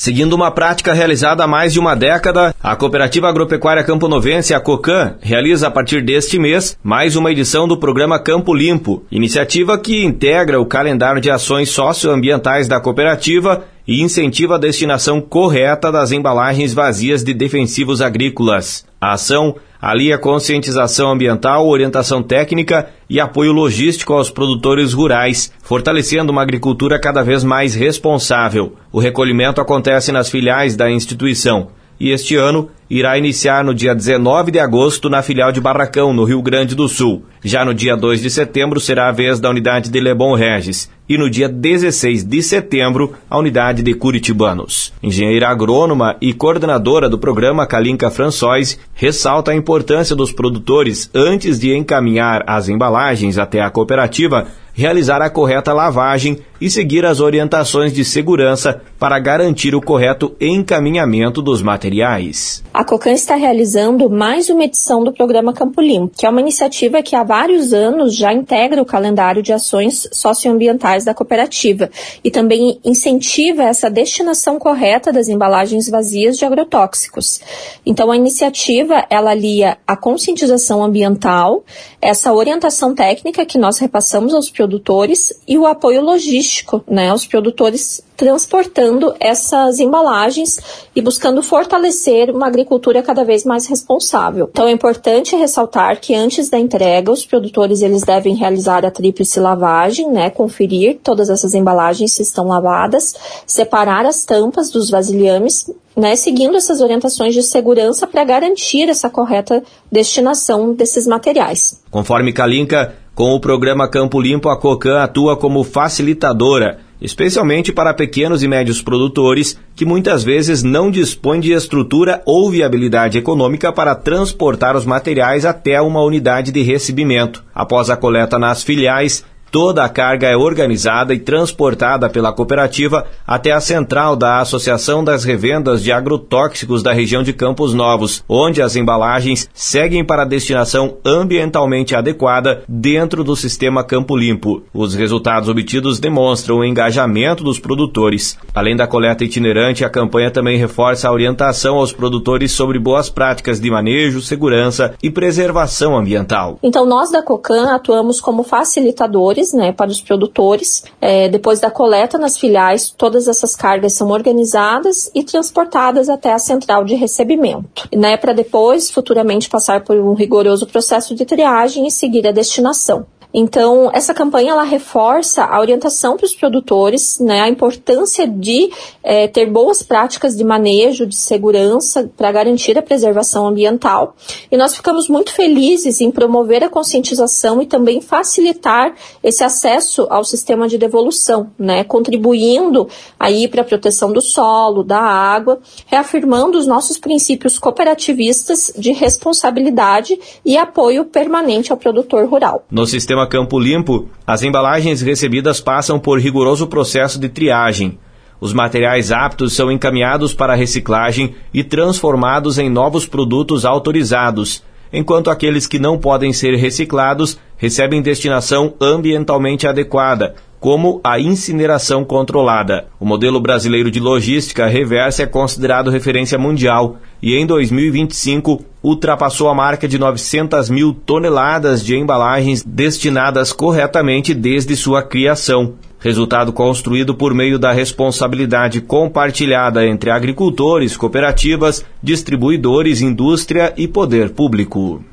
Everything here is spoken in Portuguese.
Seguindo uma prática realizada há mais de uma década, a Cooperativa Agropecuária Camponovense, a COCAM, realiza a partir deste mês mais uma edição do programa Campo Limpo, iniciativa que integra o calendário de ações socioambientais da cooperativa e incentiva a destinação correta das embalagens vazias de defensivos agrícolas. A ação alia conscientização ambiental, orientação técnica e apoio logístico aos produtores rurais, fortalecendo uma agricultura cada vez mais responsável. O recolhimento acontece nas filiais da instituição e este ano irá iniciar no dia 19 de agosto na filial de Barracão, no Rio Grande do Sul. Já no dia 2 de setembro será a vez da unidade de Lebon Regis e no dia 16 de setembro a unidade de Curitibanos. Engenheira agrônoma e coordenadora do programa, Kalinka François, ressalta a importância dos produtores, antes de encaminhar as embalagens até a cooperativa, realizar a correta lavagem e seguir as orientações de segurança para garantir o correto encaminhamento dos materiais. A COCAM está realizando mais uma edição do programa Campo Limpo, que é uma iniciativa que há vários anos já integra o calendário de ações socioambientais da cooperativa e também incentiva essa destinação correta das embalagens vazias de agrotóxicos. Então, a iniciativa, ela alia a conscientização ambiental, essa orientação técnica que nós repassamos aos produtores e o apoio logístico, aos produtores transportando essas embalagens e buscando fortalecer uma agricultura cada vez mais responsável. Então é importante ressaltar que antes da entrega, os produtores eles devem realizar a tríplice lavagem, conferir todas essas embalagens se estão lavadas, separar as tampas dos vasilhames, seguindo essas orientações de segurança para garantir essa correta destinação desses materiais. Conforme Kalinka, com o programa Campo Limpo, a COCAM atua como facilitadora, especialmente para pequenos e médios produtores que muitas vezes não dispõem de estrutura ou viabilidade econômica para transportar os materiais até uma unidade de recebimento. Após a coleta nas filiais, toda a carga é organizada e transportada pela cooperativa até a central da Associação das Revendas de Agrotóxicos da região de Campos Novos, onde as embalagens seguem para a destinação ambientalmente adequada dentro do sistema Campo Limpo. Os resultados obtidos demonstram o engajamento dos produtores. Além da coleta itinerante, a campanha também reforça a orientação aos produtores sobre boas práticas de manejo, segurança e preservação ambiental. Então, nós da COCAM atuamos como facilitadores para os produtores. Depois da coleta nas filiais, todas essas cargas são organizadas e transportadas até a central de recebimento, para depois, futuramente, passar por um rigoroso processo de triagem e seguir a destinação. Então, essa campanha ela reforça a orientação para os produtores, a importância de ter boas práticas de manejo, de segurança, para garantir a preservação ambiental. E nós ficamos muito felizes em promover a conscientização e também facilitar esse acesso ao sistema de devolução, contribuindo aí para a proteção do solo, da água, reafirmando os nossos princípios cooperativistas de responsabilidade e apoio permanente ao produtor rural. No sistema Campo Limpo, as embalagens recebidas passam por rigoroso processo de triagem. Os materiais aptos são encaminhados para reciclagem e transformados em novos produtos autorizados, enquanto aqueles que não podem ser reciclados recebem destinação ambientalmente adequada, como a incineração controlada. O modelo brasileiro de logística reversa é considerado referência mundial e em 2025 ultrapassou a marca de 900 mil toneladas de embalagens destinadas corretamente desde sua criação. Resultado construído por meio da responsabilidade compartilhada entre agricultores, cooperativas, distribuidores, indústria e poder público.